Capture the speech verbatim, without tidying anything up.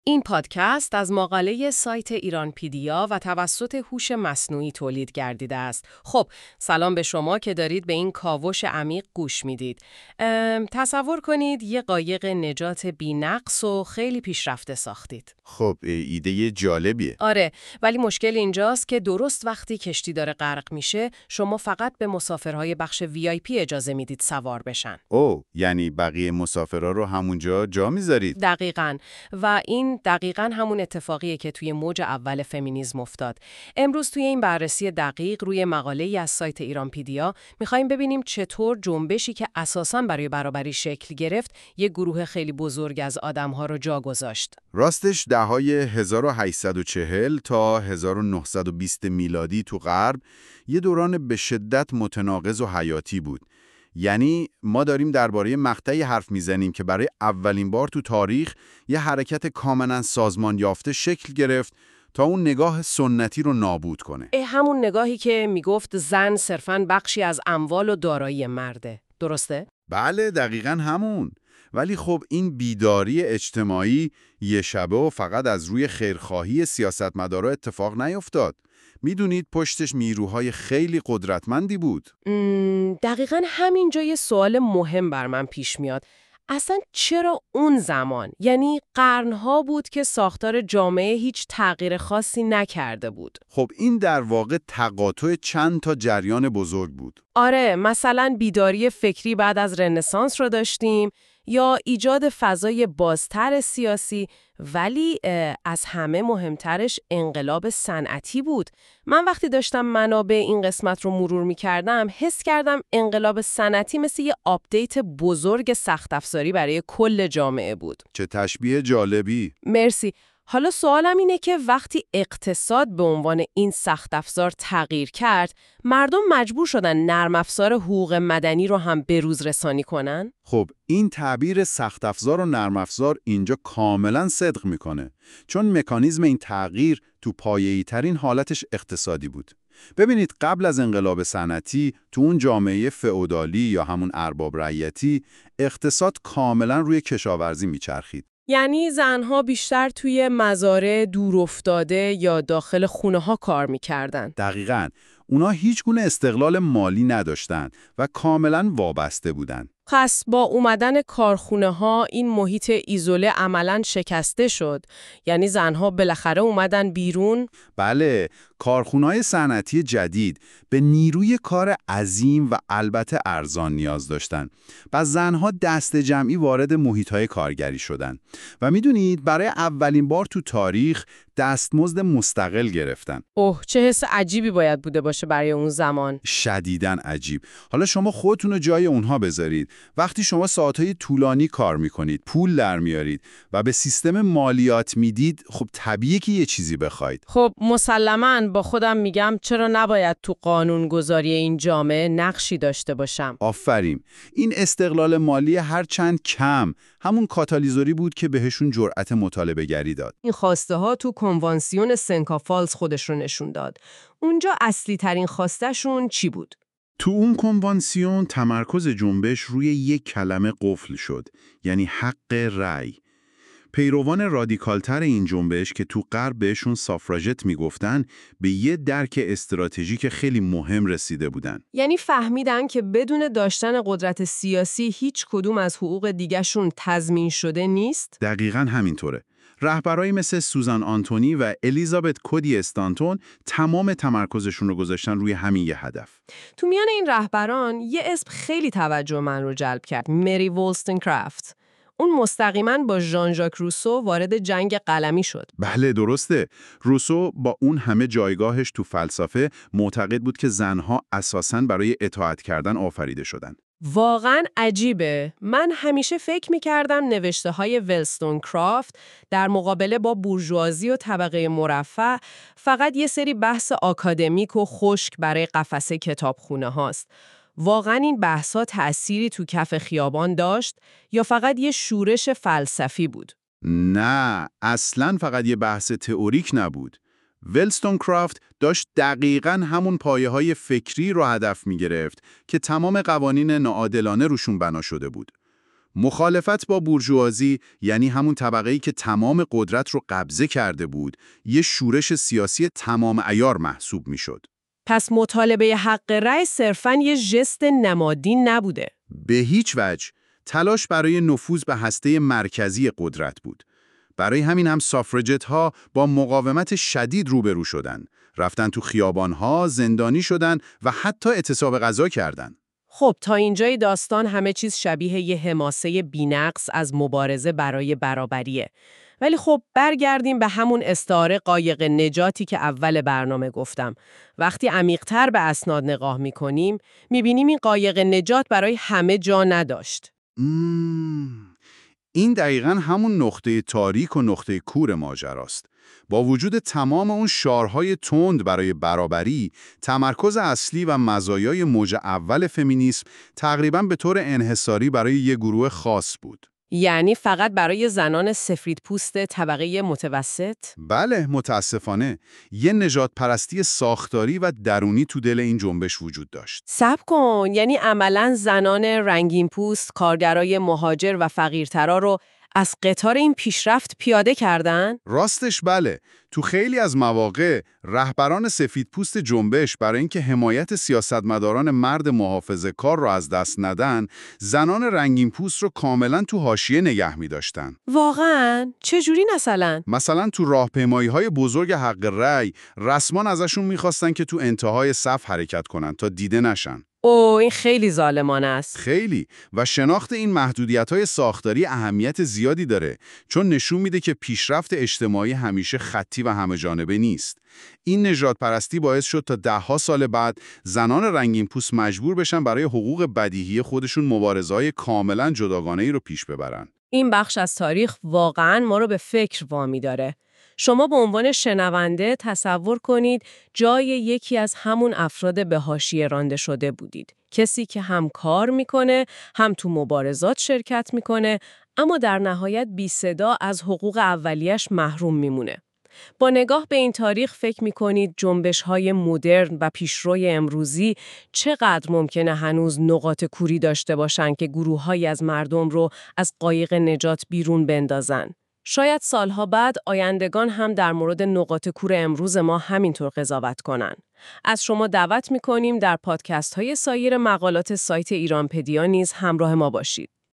این پادکست از مقاله سایت ایرانپیدیا و توسط هوش مصنوعی تولید گردیده است. خب، سلام به شما که دارید به این کاوش عمیق گوش میدید. تصور کنید یه قایق نجات بی‌نقص و خیلی پیشرفته ساختید. خب، ایده جالبیه. آره، ولی مشکل اینجاست که درست وقتی کشتی داره غرق میشه، شما فقط به مسافرهای بخش وی آی پی اجازه میدید سوار بشن. او، یعنی بقیه مسافرها رو همونجا جا میذارید؟ دقیقاً. و این دقیقاً همون اتفاقیه که توی موج اول فمینیسم افتاد. امروز توی این بررسی دقیق روی مقاله‌ای از سایت ایرانپیدیا می‌خوایم ببینیم چطور جنبشی که اساساً برای برابری شکل گرفت، یه گروه خیلی بزرگ از آدم‌ها رو جا گذاشت. راستش دههای هزار و هشتصد و چهل تا هزار و نهصد و بیست میلادی تو غرب یه دوران به شدت متناقض و حیاتی بود. یعنی ما داریم درباره مقطعی حرف میزنیم که برای اولین بار تو تاریخ یه حرکت کاملا سازمان یافته شکل گرفت تا اون نگاه سنتی رو نابود کنه. اه همون نگاهی که میگفت زن صرفاً بخشی از اموال و دارایی مرده. درسته؟ بله، دقیقاً همون. ولی خب این بیداری اجتماعی یه شبه و فقط از روی خیرخواهی سیاستمدارا اتفاق نیفتاد. میدونید پشتش نیروهای خیلی قدرتمندی بود. دقیقاً همینجا یه سوال مهم بر من پیش میاد. اصلا چرا اون زمان، یعنی قرنها بود که ساختار جامعه هیچ تغییر خاصی نکرده بود؟ خب این در واقع تقاطع چند تا جریان بزرگ بود. آره، مثلا بیداری فکری بعد از رنسانس رو داشتیم یا ایجاد فضای بازتر سیاسی، ولی از همه مهمترش انقلاب صنعتی بود. من وقتی داشتم منابع این قسمت رو مرور می کردم، حس کردم انقلاب صنعتی مثل یه آپدیت بزرگ سخت افزاری برای کل جامعه بود. چه تشبیه جالبی. مرسی. حالا سوالم اینه که وقتی اقتصاد به عنوان این سخت افزار تغییر کرد، مردم مجبور شدن نرم افزار حقوق مدنی رو هم بروز رسانی کنن؟ خب این تعبیر سخت افزار و نرم افزار اینجا کاملا صدق میکنه، چون مکانیزم این تغییر تو پایه‌ای ترین حالتش اقتصادی بود. ببینید قبل از انقلاب صنعتی تو اون جامعه فئودالی یا همون ارباب رعیتی، اقتصاد کاملا روی کشاورزی میچرخید. یعنی زنها بیشتر توی مزارع دور افتاده یا داخل خونه ها کار میکردن. دقیقاً. اونا هیچ گونه استقلال مالی نداشتن و کاملا وابسته بودن. پس با اومدن کارخونه ها این محیط ایزوله عملاً شکسته شد. یعنی زنها بالاخره اومدن بیرون؟ بله، کارخونه‌های صنعتی جدید به نیروی کار عظیم و البته ارزان نیاز داشتن. پس زنها دست جمعی وارد محیط‌های کارگری شدن و میدونید برای اولین بار تو تاریخ دستمزد مستقل گرفتن. اوه، چه حس عجیبی باید بوده باشه برای اون زمان. شدیداً عجیب. حالا شما خودتون رو جای اونها بذارید. وقتی شما ساعتهای طولانی کار میکنید، پول در میارید و به سیستم مالیات میدید، خب طبیعیه که یه چیزی بخواید. خب مسلماً با خودم میگم چرا نباید تو قانونگذاری این جامعه نقشی داشته باشم. آفرین. این استقلال مالی هر چند کم همون کاتالیزوری بود که بهشون جرأت مطالبه گری داد. این خواسته ها تو کنوانسیون سنکا فالز خودش رو نشون داد. اونجا اصلی ترین خواسته شون چی بود؟ تو اون کنوانسیون تمرکز جنبش روی یک کلمه قفل شد، یعنی حق رأی. پیروان رادیکالتر این جنبش که تو غرب بهشون سافراژت میگفتن، به یه درک استراتژیک خیلی مهم رسیده بودن. یعنی فهمیدن که بدون داشتن قدرت سیاسی هیچ کدوم از حقوق دیگه‌شون تضمین شده نیست؟ دقیقاً همینطوره. رهبرایی مثل سوزان آنتونی و الیزابت کودی استانتون تمام تمرکزشون رو گذاشتن روی همین یه هدف. تو میان این رهبران یه اسم خیلی توجه من رو جلب کرد، مری وولستنکرافت. اون مستقیما با ژان ژاک روسو وارد جنگ قلمی شد. بله درسته. روسو با اون همه جایگاهش تو فلسفه معتقد بود که زنها اساساً برای اطاعت کردن آفریده شدن. واقعا عجیبه. من همیشه فکر می‌کردم نوشته های وولستنکرافت در مقابله با بورژوازی و طبقه مرفه فقط یه سری بحث آکادمیک و خشک برای قفسه کتابخونه هاست. واقعا این بحث‌ها تأثیری تو کف خیابان داشت یا فقط یه شورش فلسفی بود؟ نه، اصلاً فقط یه بحث تئوریک نبود. وولستنکرافت داشت دقیقاً همون پایه‌های فکری رو هدف می‌گرفت که تمام قوانین ناعادلانه روشون بنا شده بود. مخالفت با بورژوازی، یعنی همون طبقه‌ای که تمام قدرت رو قبضه کرده بود، یه شورش سیاسی تمام عیار محسوب میشد. پس مطالبه حق رأی صرفاً یه ژست نمادین نبوده. به هیچ وجه. تلاش برای نفوذ به هسته مرکزی قدرت بود. برای همین هم سافرجت‌ها با مقاومت شدید روبرو شدن. رفتن تو خیابان‌ها، زندانی شدن و حتی اعتصاب غذا کردن. خب تا اینجای داستان همه چیز شبیه یه حماسه بی‌نقص از مبارزه برای برابریه. ولی خب برگردیم به همون استعاره قایق نجاتی که اول برنامه گفتم. وقتی عمیق‌تر به اسناد نگاه می‌کنیم، می‌بینیم این قایق نجات برای همه جا نداشت. مم. این دقیقاً همون نقطه تاریک و نقطه کور ماجراست. با وجود تمام اون شعارهای تند برای برابری، تمرکز اصلی و مزایای موج اول فمینیسم تقریباً به طور انحصاری برای یک گروه خاص بود. یعنی فقط برای زنان سفیدپوست طبقه متوسط؟ بله، متاسفانه یه نژاد پرستی ساختاری و درونی تو دل این جنبش وجود داشت. صبر کن، یعنی عملاً زنان رنگین پوست، کارگرای مهاجر و فقیرترا رو از قطار این پیشرفت پیاده کردن؟ راستش بله، تو خیلی از مواقع رهبران سفیدپوست جنبش برای اینکه حمایت سیاستمداران مرد محافظه‌کار رو از دست ندن، زنان رنگین پوست رو کاملا تو حاشیه نگه می‌داشتن. واقعاً؟ چجوری مثلا؟ مثلا تو راهپیمایی‌های بزرگ حق رأی، رسما ازشون می‌خواستن که تو انتهای صف حرکت کنن تا دیده نشن. اوه، این خیلی ظالمانه است. خیلی. و شناخت این محدودیت‌های ساختاری اهمیت زیادی داره، چون نشون میده که پیشرفت اجتماعی همیشه خطی و همه‌جانبه نیست. این نژادپرستی باعث شد تا ده‌ها سال بعد زنان رنگین پوست مجبور بشن برای حقوق بدیهی خودشون مبارزه‌های کاملا جداگانه‌ای رو پیش ببرن. این بخش از تاریخ واقعاً ما رو به فکر وامی داره. شما به عنوان شنونده تصور کنید جای یکی از همون افراد به حاشیه رانده شده بودید. کسی که هم کار میکنه، هم تو مبارزات شرکت میکنه، اما در نهایت بی صدا از حقوق اولیش محروم میمونه. با نگاه به این تاریخ فکر میکنید جنبش‌های مدرن و پیشروی امروزی چقدر ممکنه هنوز نقاط کوری داشته باشن که گروه‌هایی از مردم رو از قایق نجات بیرون بندازن. شاید سالها بعد آیندگان هم در مورد نقاط کور امروز ما همینطور قضاوت کنن. از شما دعوت میکنیم در پادکست های سایر مقالات سایت ایرانپدیا نیز همراه ما باشید.